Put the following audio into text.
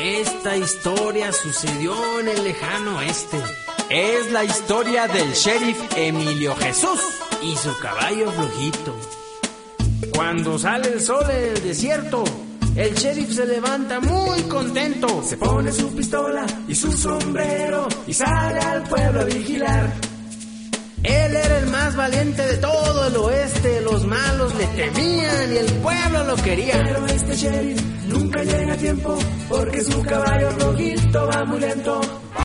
Esta historia sucedió en el lejano oeste. Es la historia del sheriff Emilio Jesús y su caballo flojito. Cuando sale el sol en el desierto, el sheriff se levanta muy contento. Se pone su pistola y su sombrero y sale al pueblo a vigilar. Él era el más valiente de todo el oeste. Los malos le temían y el pueblo lo quería. Pero este sheriff nunca llega a tiempo porque su caballo rojito va muy lento.